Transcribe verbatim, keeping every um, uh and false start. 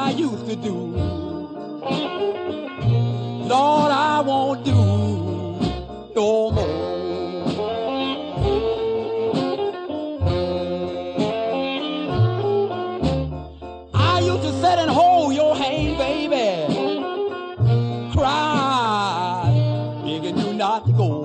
I used to do. Lord, I won't do no more. I used to sit and hold your hand, baby, cry, begging you not to go.